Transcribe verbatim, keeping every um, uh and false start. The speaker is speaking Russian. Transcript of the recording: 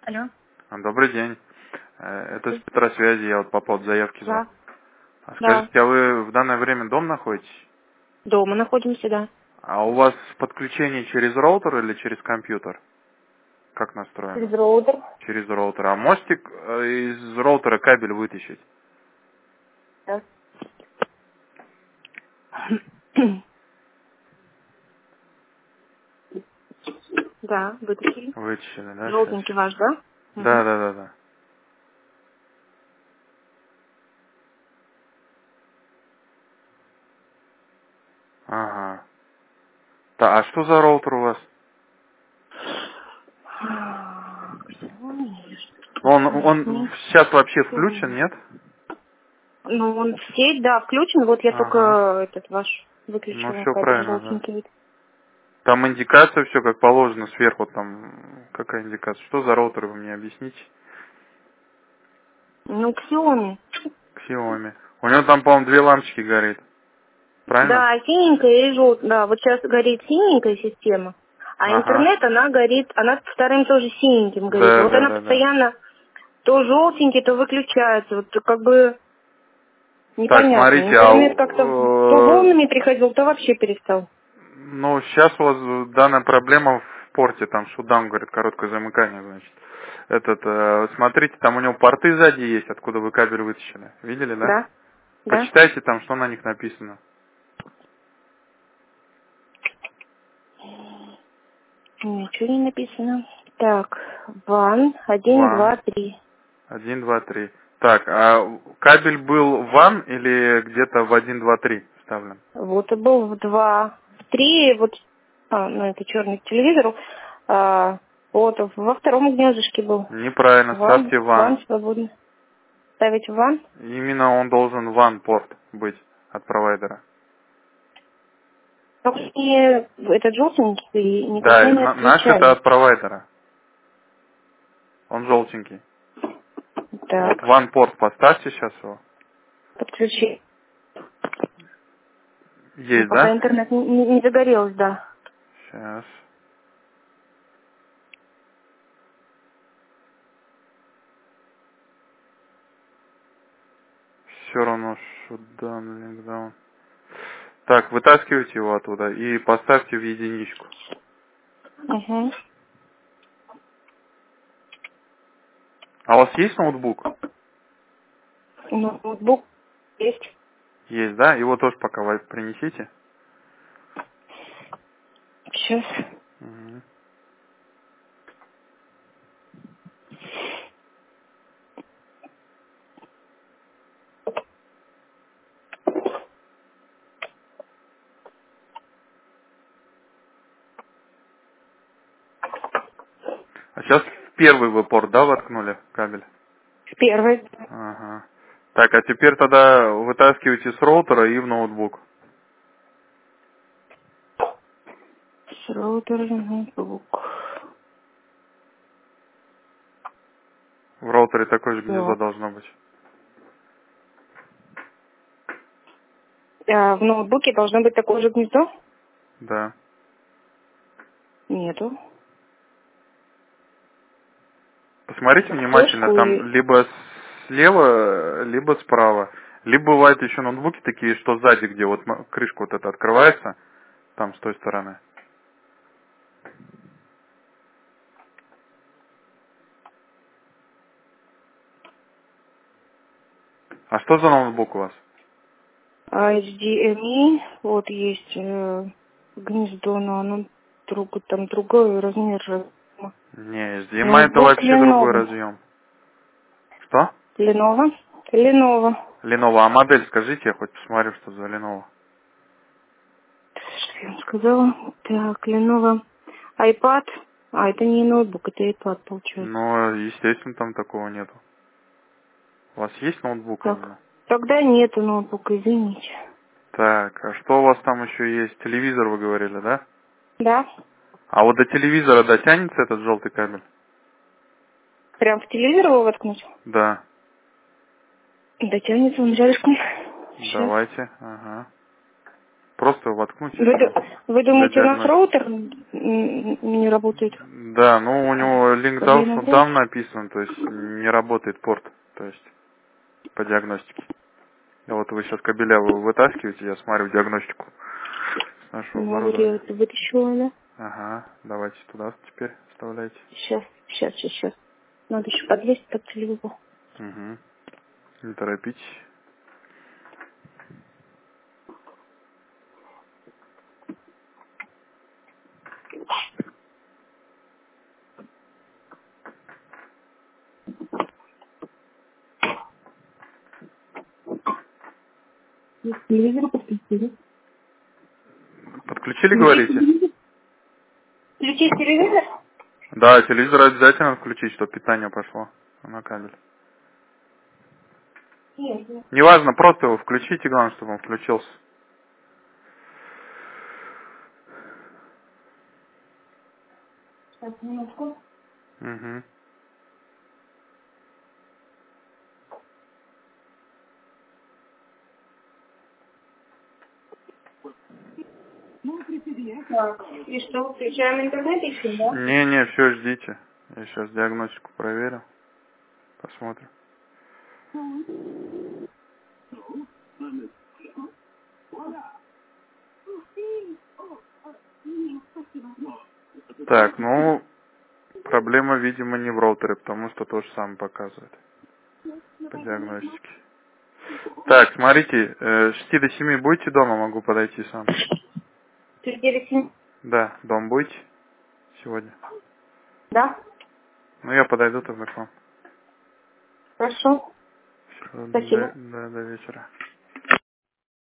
Алло. Добрый день. Э, Это с Петра связи, я вот по поводу заявки звоню. Да. А Да. скажите, а вы в данное время дома находитесь? Дома находимся, да. А у вас подключение через роутер или через компьютер? Как Через настроено? роутер. Через роутер. А можете э, из роутера кабель вытащить? Да. Да, вытащили. Вытащили, да, сейчас. Желтенький ваш, да? Да, Угу. да, да, да. Ага. Да, а что за роутер у вас? Он, он сейчас вообще включен, нет? Ну, он в сеть, да, включен. Вот я Ага. только этот ваш Ну, выключила все кабель правильно, да. желтенький. Там индикация, все как положено сверху, там какая индикация? Что за роутер, вы мне объясните? Ну, Xiaomi. Xiaomi. У него там, по-моему, две лампочки горит. Правильно? Да, синенькая и желтая. Да, вот сейчас горит синенькая система. А Ага. интернет, она горит, она вторым тоже синеньким горит. Да, Вот да, она да, да. постоянно то желтенький, то выключается. Вот как бы Так, непонятно. смотрите, а Интернет как-то то э, волнами приходил, то вообще перестал. ну, сейчас у вас данная проблема в порте, там шутдаун, говорит, короткое замыкание, значит. Этот, э, смотрите, там у него порты сзади есть, откуда вы кабель вытащили. Видели, да? Да? Да? Почитайте там, что на них написано. Ничего не написано. Так, ван, один, Ван. два, три. Один, два, три. Так, а кабель был в ван или где-то в один, два, три вставлен? Вот и был в два, в три, вот, а, ну это черный к телевизору, а, вот во втором гнездышке был. Неправильно, Ван, ставьте ван. ван свободно. Ставить в ван? Именно он должен ван порт быть от провайдера. Только не этот желтенький никогда Да, не на- наш это отключали. от провайдера. Он желтенький. Вот Так, ван порт поставьте сейчас его. подключи. Ну, Есть, пока да? интернет не, не- не загорелся, да. Сейчас. Все равно шутдаун, линкдаун. Так, вытаскивайте его оттуда и поставьте в единичку. Угу. А у вас есть ноутбук? Ну, ноутбук есть. Есть, да? Его тоже пока вы принесите. Сейчас. Мгм. А сейчас в первый вы порт, да, воткнули кабель? Первый. Ага. Так, а теперь тогда вытаскивайте с роутера и в ноутбук. С роутера ноутбук. В роутере такое же гнездо Так. должно быть. А в ноутбуке должно быть такое же гнездо? Да. Нету. Посмотрите внимательно, Флешку там и... либо слева, либо справа. Либо бывают еще ноутбуки такие, что сзади, где вот м- крышка вот эта открывается, там с той стороны. А что за ноутбук у вас? эйч ди эм и. Вот есть э, гнездо, но оно друг, там другой размер. разъема. Не, эйч ди эм ай это Ноутбук вообще другой Lenovo. разъем. Что? Lenovo. Lenovo. Lenovo. А модель скажите, я хоть посмотрю, что за Lenovo. Что я вам сказала? Так, Lenovo. iPad. А, это не ноутбук, это iPad получается. Ну, естественно, там такого нету. У вас есть ноутбук Так, именно? тогда нету ноутбука, извините. Так, а что у вас там еще есть? Телевизор вы говорили, да? Да, А вот до телевизора дотянется этот желтый кабель? прям в телевизор его воткнуть? Да. Дотянется он рядышком. Сейчас. Давайте, ага. Просто воткнуть и Вы, все. ду- вы Для думаете, у нас диагностики. роутер м, не работает? Да, ну у него link Проблема down, в down написан, то есть не работает порт, то есть по диагностике. И вот вы сейчас кабеля вы вытаскиваете, я смотрю диагностику с нашего Ну, вот я оборудования. это вытащила, да? Ага, давайте туда теперь вставляйте. Сейчас, сейчас, сейчас, сейчас. Надо еще подлезть под телевизор. Угу. Не торопитесь. Телевизор подключили. Подключили, Включить говорите? телевизор? Включить телевизор? Да, телевизор обязательно включить, чтобы питание пошло на кабель. Нет, нет. Неважно, просто его включите, главное, чтобы он включился. Сейчас, минутку. Угу. Так, и что, включаем интернет ищем, да? Не-не, все, ждите. Я сейчас диагностику проверю. Посмотрим. Так, ну, проблема, видимо, не в роутере, потому что то же самое показывает по диагностике. Так, смотрите, э, с шести до семи будете дома, могу подойти сам. Четыре семь. Да, дом будете сегодня? Да? Ну, я подойду тогда к вам. Хорошо. Всё, Спасибо. до, до, до вечера.